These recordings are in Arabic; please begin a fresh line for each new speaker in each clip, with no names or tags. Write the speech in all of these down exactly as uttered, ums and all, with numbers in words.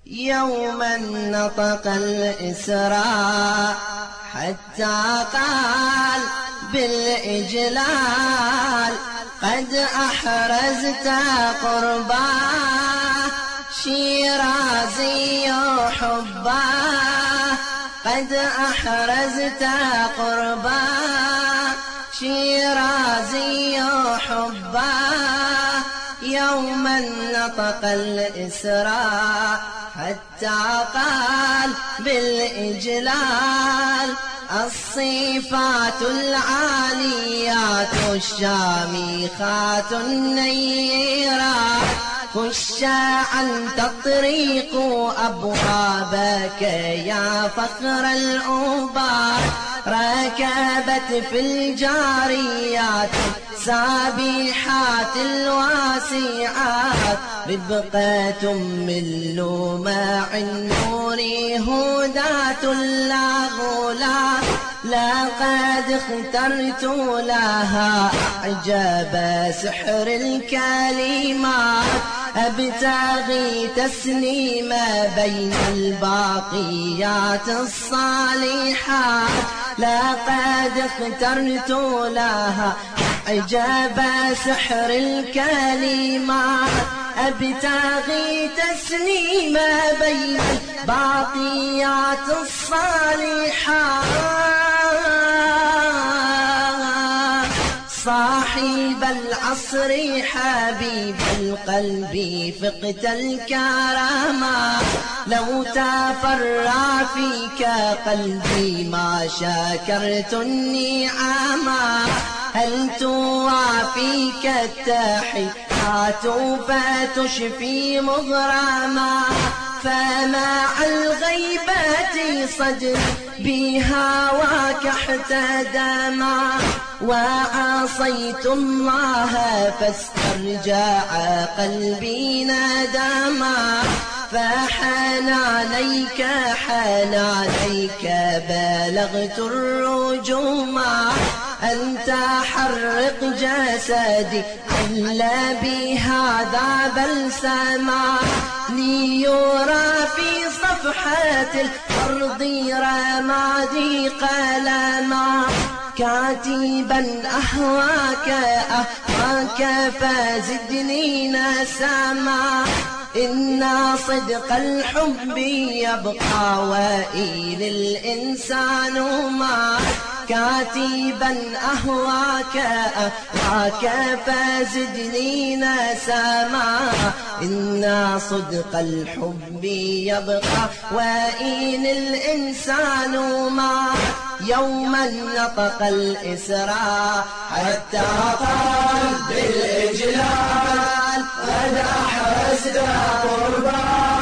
يوما نطق الإسراء حتى قال بالإجلال قد أحرزت قرباه شيرازي حباه قد أحرزت قرباه شيرازي حباه يوما نطق الإسراء حتى قال بالإجلال الصفات العاليات الشامخات النيرات خشاعا تطريق أبوابك يا فخر الأوبات ركبت في الجاريات سابحات الواسعات ربقة من لماع النور هداة لا غلا لقد اخترت لها أعجب سحر الكلمات أبتغي تسليم بين الباقيات الصالحات لقد اخترت لها أعجب سحر الكلمات أبتغي تسليم بين الباقيات الصالحات صاحب العصر حبيب القلب فقت الكرامات لو تفرع فيك قلبي ما شكرت النعمات هل توافيك التحيات فتشفي مغرما فمع الغيبة صدري بهواك احتدما وعصيت الله فاسترجع قلبي ندما فحان عليك حان عليك بلغت الرجوما أنت حرق جسدي ألا بهذا بلسما ليرى في صفحة الأرض رمادي قلما كاتبا أهواك أهواك فزدني نسما إن صدق الحب يبقى وإن الإنسان ما كاتبا أهواك أهواك فزدني نسما إن صدق الحب يبقى وإن الإنسان ما يوما نطق الإسراء حتى قال بالإجلال قد أحرزت قربا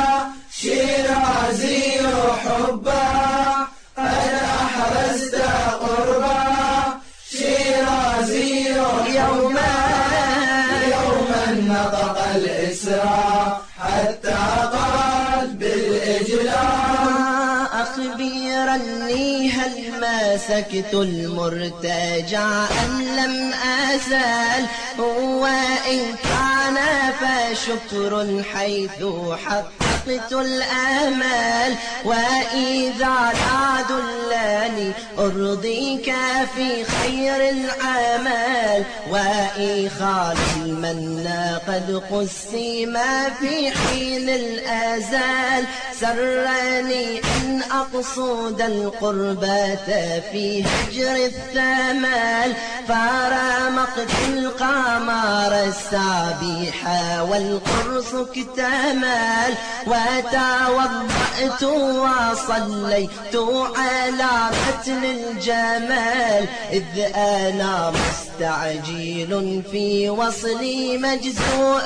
شيرازي حبا قد أحرزت قربا شيرازي يوما يوما نطق الإسراء حتى قال بالإجلال أخبرني هل مسكت المرتجع أم لم أزال وإن كان فشكر حيث حققت الآمال وإذا لا دلني أرضيك في خير العمل وإخال المنى قد قسم في حين الأزال سرني أن أقصد القربة في هجر الثمال فرمقت القمر السابح والقرص اكتمل وتوضأت وصليت على متن الجمال إذ أنا مستعجل في وصلي مجزوء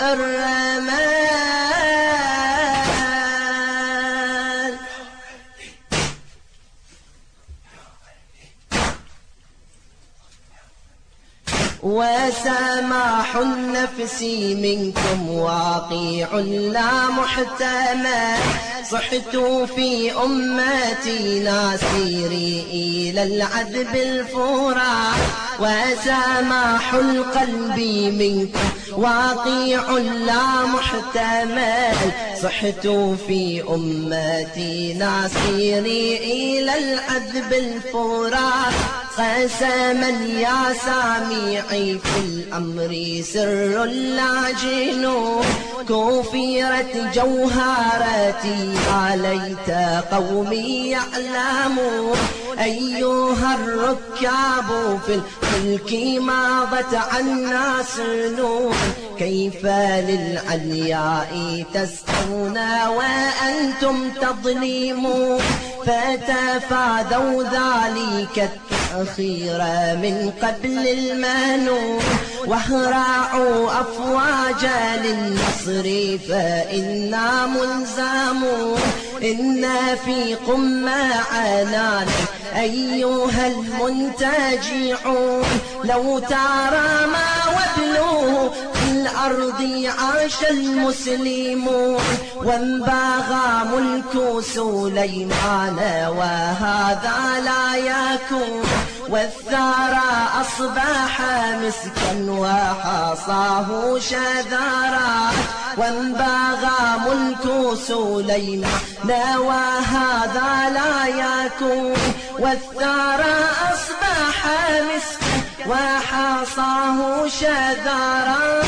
الرمال وسماح النفس منكم واقع لا محتمل. صحت في أمتي ناسيري إلى العذب الفرات، وسماح القلب منكم واقع لا محتمل. صحت في أمتي ناسيري إلى العذب الفرات. قسما يا سامعي في الأمر سر لا جنون، كفرت جوهرتي عليت قومي يعلمون. أيها الركاب في الفلك ماضت عنا سنون، كيف للعلياء تسعون وأنتم تظلمون. فتفادوا ذلك التأخير من قبل المنون، واهرعوا أفواج للنصر فإنا ملزمون. إن فيكم عنان أيها المنتجعون، لو ترى ما وبلوه في الأرض عاش المسلمون. وانبغى ملك سليمان وهذا لا يكون، والثرى أصبح مسكا وحصاه شذرا. وانبغى ملك سليمان وهذا لا يكون، والثرى أصبح مسكا وحصاه شذرا.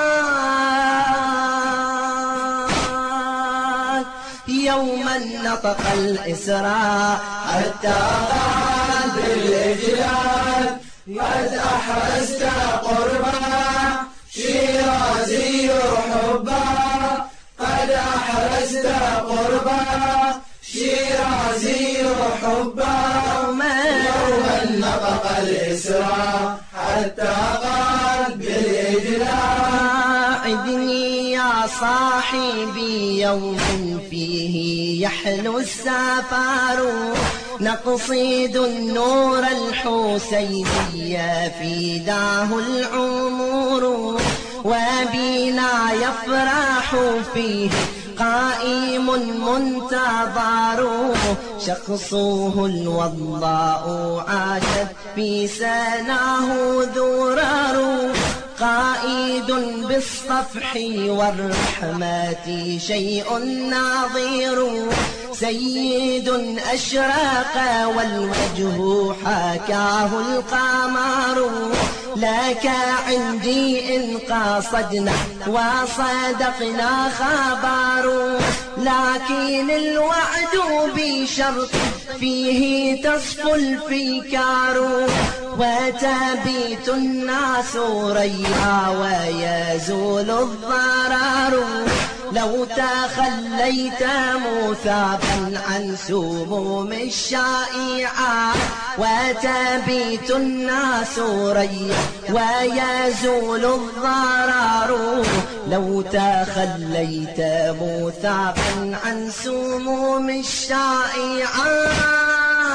يوما نطق الإسراء
حتى قال بالإجلال، قد أحرزت قربا شيرازي حبا، قد أحرزت قربا شيرازي حبا. يوما نطق الإسراء حتى قال بالإجلال.
أعدني يا صاحبي يوم فيه يحلو السفر، نقصد النور الحسيني فداه العمر. وبنا يفرح فيه قائم منتظر، شخصه الوضاء عاشت في سناه ذرر. قائد بالصفح والرحمة شيء ناظر، سيد أشرق والوجه حكاه القمر. لك عندي إن قاصدنا وصدقنا خبر، لكن الوعد بشرط فيه تصفو الفكار. وتبيت الناس ريا ويزول الضرر، لو تخليت مثابا عن سموم الشائعات. وتبيت الناس ريا ويزول الضرر، لو تخليت مثابا عن سموم الشائعات.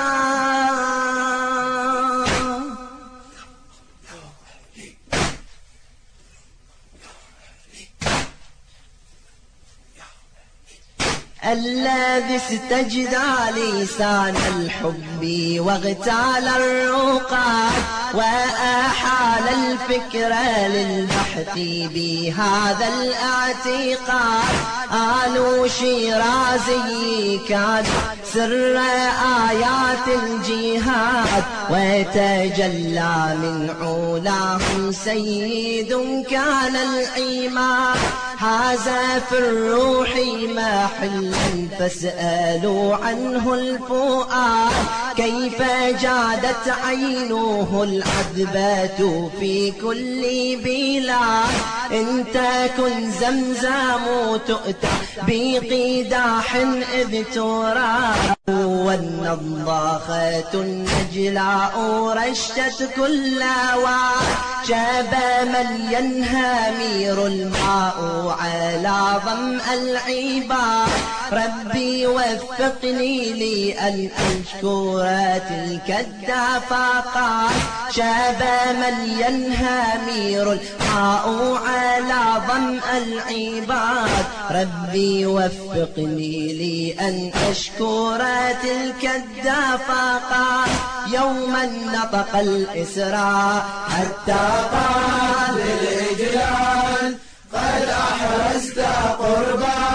الذي استجدى لسان الحب واغتال الرقى، وأحال الفكر للبحث بهذا الاعتقاد. آل شيرازي كان سر آيات الجهاد، وتجلى من علاهم سيد كان العماد. هذا في الروح محلا فاسألوا عنه الفؤاد، كيف جادت عينه العذبة في كل بلاد. إن تكن زمزم تؤتى بقداح إذ ترى، والنضاخة النجلاء رشت كل واد. شاب من ينهمير الماء على ظمأ العباد، ربي وفقني لأن أشكر تلك الدفاقات شاب من ينهمي الماء على ظمأ العباد. ربي وفقني لأن أشكر تلك الدفاقات يوما نطق الإسراء
حتى قال للإجلال قد أحرزت قربا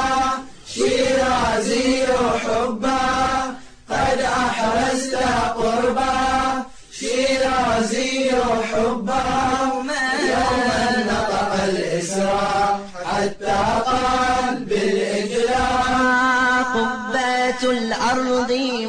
شيرازي حبا قد أحرزت قربا شيرازي حبا يوما نطق الإسراء حتى قال بالإجلال
قبة الأرض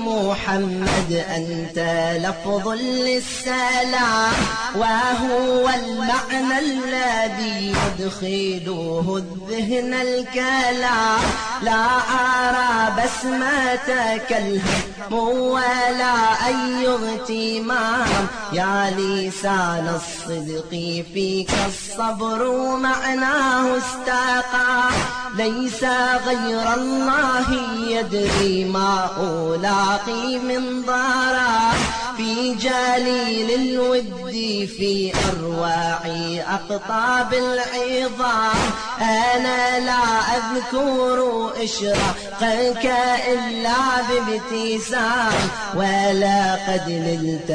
محمد أنت لفظ للسلام وهو المعنى الذي يدخله الذهن الكلام. لا أرى بسمتك الهم ولا أي اغتمام يا لسان الصدق فيك الصبر معناه استقام. ليس غير الله يدري ما ألاقي من ضرر في جليل الود في أرواعي أقطاب العظام. أنا لا أذكر إشراقك إلا بابتسام ولا قد نلت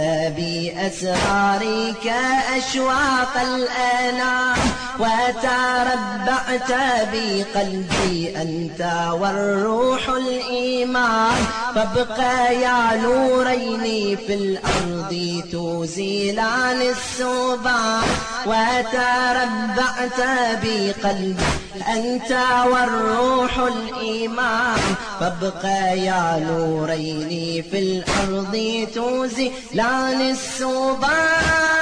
بأسرارك أشواق الأنام وتربعت بقلبي أنت والروح الإيمان. فابقى يا نورين في الأرض تزيلان السبان وتربعت بقلبي أنت والروح الإيمان. فابقى يا نورين في الأرض تزيلان السبان.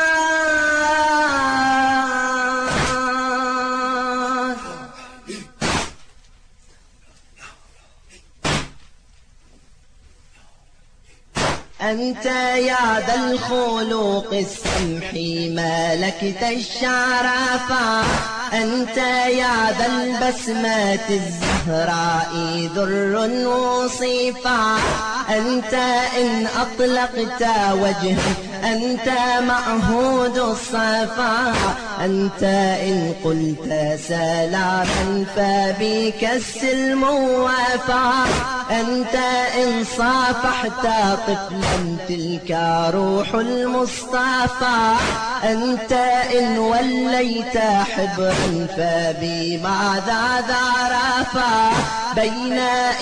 أنت يا ذا الخلق السمح ملكت الشرفا. أنت يا ذا البسمة الزهراء در وصفا. أنت إن أطلقت وجهك أنت معهود الصفا. أنت إن قلت سلاما فبك السلم وفا. أنت إن صافحت طفلا تلك روح المصطفى. أنت إن وليت حبرا فبماذا ذرفا. بين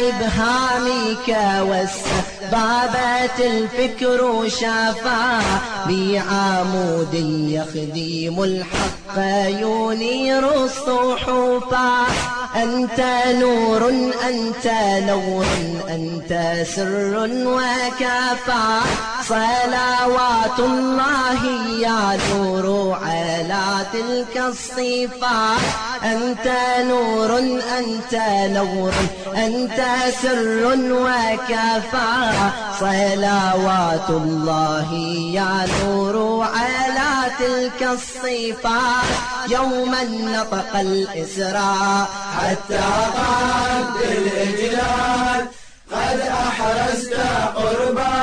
إبهامك والسبابة الفكر شفا. بعمود يخدم الحق ينير الصحفا. أنت نور أنت نور أنت سر وكفى. صلوات الله يا نور على تلك الصفات. أنت نور أنت نور أنت سر وكفى. صلوات الله يا نور على تلك الصفات يوما نطق الإسراء
حتى قال بالإجلال قد أحرزت قربا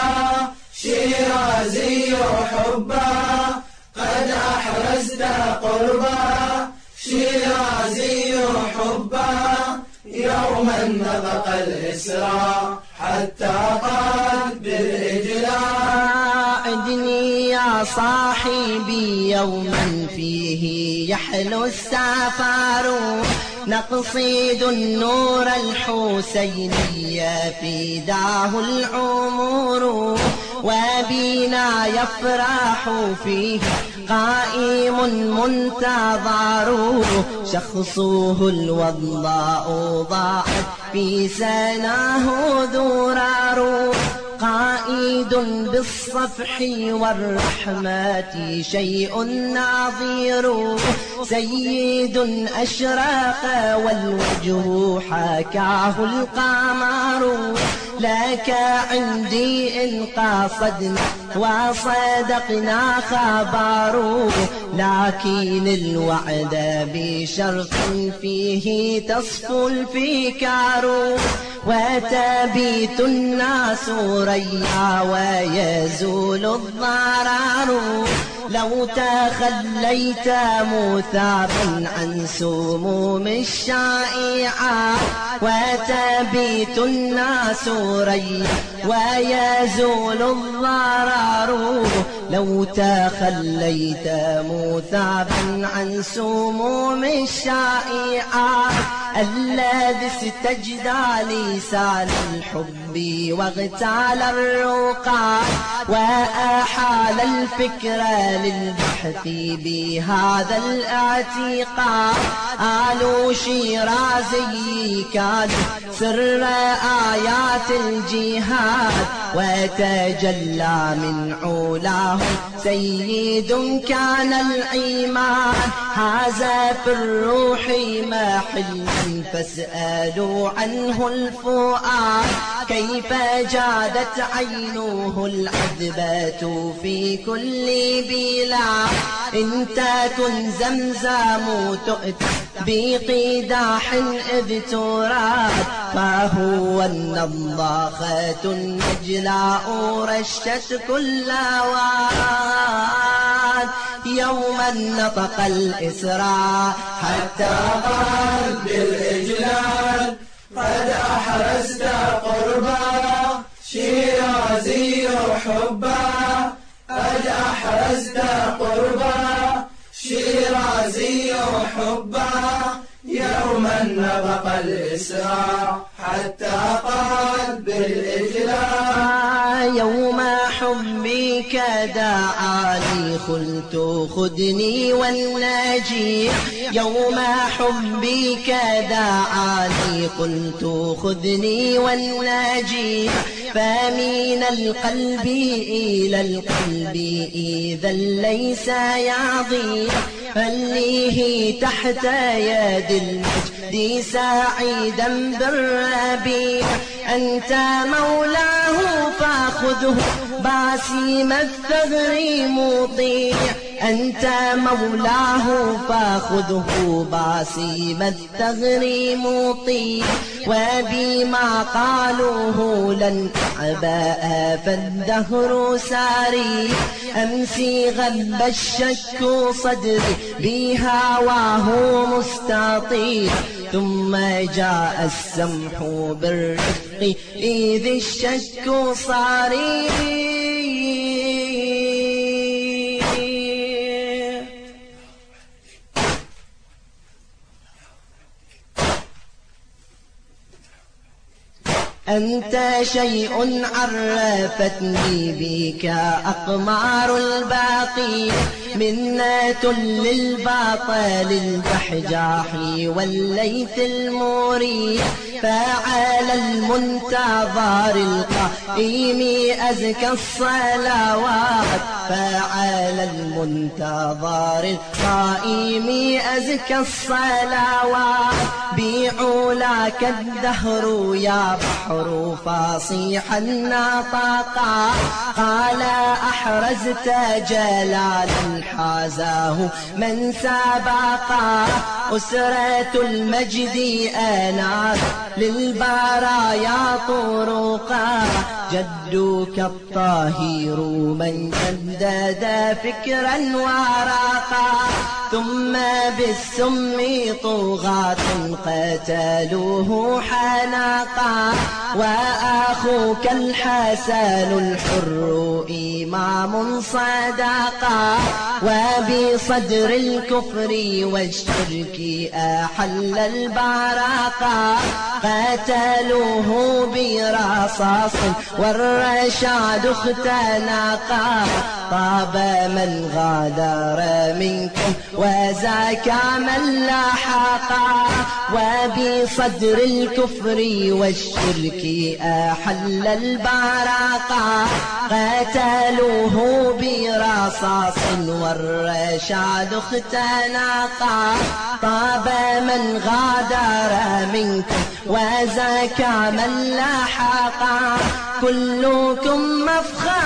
شيرازي حبا. قد أحرزت قربا شيرازي حبا يوما نطق الإسراء حتى قال بالإجلال.
أعدني يا صاحبي يوما فيه يحلو السفر. نقصد النور الحسيني فداه العمر. وبنا يفرح فيه قائم منتظر. شخصه الوضاء ضاعت في سناه ذرار. قائد بالصفح والرحمة شيء نظير. سيد أشراق والوجه حكاه القمر. لك عندي إن قاصدنا وصدقنا خبر. لكن الوعد بشرط فيه تصفو الفكار. وتبيت الناس ريا ويزول الضرر لو تخليت مثابا عن سموم الشائعات وتبيت الناس ريا ويزول الضرر لو تخليت مثابا عن سموم الشائعات الذي استجدى لسان الحب واغتال الرقى وأحال الفكر للبحث بهذا الاعتقاد آل شيرازي كانوا سر آيات الجهاد وتجلى من علاه سيد كان الإيمان هذا في الروح محل فاسألوا عنه الفؤاد كيف جادت عينه العذبة في كل بلاد إن تكن زمزم تؤتى بقداح إذ تراد فهو النضاخة النجلاء رشت كل واد يوما نطق الإسراء
حتى قال بالإجلال قد أحرزت قربا شيرازي حبا قد أحرزت قربا شيرازي حبا يوما نطق الإسراء حتى قال بالإجلال
يوم حبك دعاني قلت خذني والناجي يوم حبك دعاني قلت خذني والناجي فمن القلب إلى القلب إذا ليس يعضي فليه تحت يد المجد سعيدا بالربيع أنت مولاه فاخذه باسم الثغر مطيع أنت مولاه فاخذه باسم الثغر مطيع وبما قالوه لن أعباء فالدهر ساري أمسي غب الشك صدري بهواه مستطيع ثم جاء السمح بالرفق إذ الشك صاري أنت شيء عرفتني بك أقمار الباقي منة للباطل البحجاح والليث الموري فعلى المنتظر القائم أزكى الصلوات فعلى المنتظر القائم أزكى الصلوات بعلاك الدهر يا بحر فاصيحا نطقا قال أحرزت جلالا حازاه من سبقا أسرة المجد أنار للبرايا طرقا جدك الطاهر من جدد فكرا ورقا ثم بالسم طغاة قتلوه حنقا وأخوك الحسن الحر إمام صدقا وبصدر الكفر والشرك أحل البراقا قتلوه برصاص والرشاد اختنقا طاب من غادر منكم وزكى من لاحقا وبصدر الكفر والشرك أحل البراقا قتلوه برصاص والرشاد اختنقا طاب من غادر منكم وزكى من لاحقا كلكم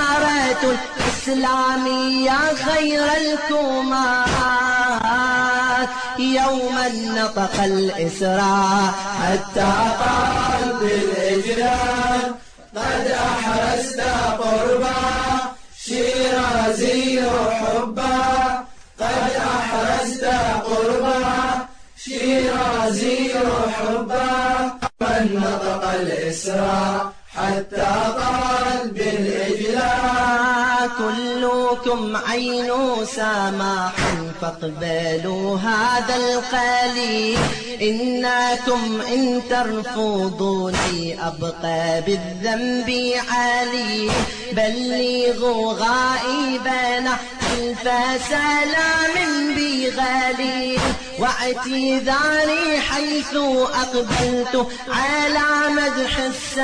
مفخرة الإسلام يا خير الكمال يوما نطق الإسراء
حتى قال بالإجلال قد أحرزت قربا شيرازي حبا قد أحرزت قربا شيرازي حبا من نطق الإسراء حتى قال بالإجلال
كلكم عين سماح فاقبلوا هذا القليل إنكم إن ترفضوني أبقى بالذنب علي بلغوا غائبنا ألف سلام بغالي واعتذاري حيث أقبلت على مدح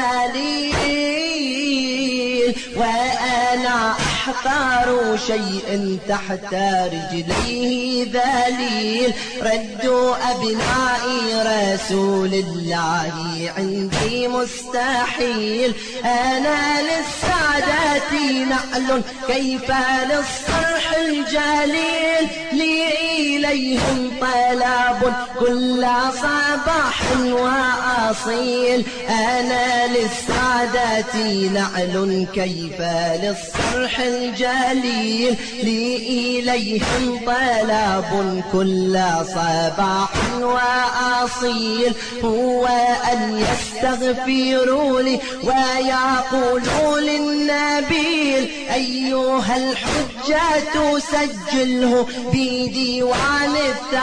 السليل وأنا أحقر شيء تحت رجليه ذليل ردوا أبنائي رسول الله عندي مستحيل أنا للسادات نعل كيف للصرح الجليل لي إليهم طلب كل صباح وأصيل أنا للسادات نعل كيف للصرح الجليل لي إليهم طلب كل صباح وأصيل هو أن يستغفروا لي ويقولوا للنبيل أيها الحجة سجله بديوان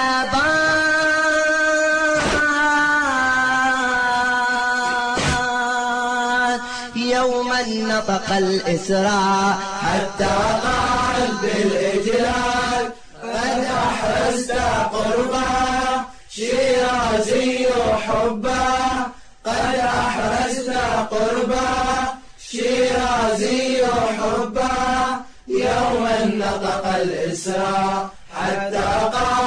الثبات يوما نطق الإسراء
حتى قال بالإجلال قد أحرزت قربا شيرازي حبا قد أحرزت قربا شيرازي حبا يوما نطق الإسراء حتى قال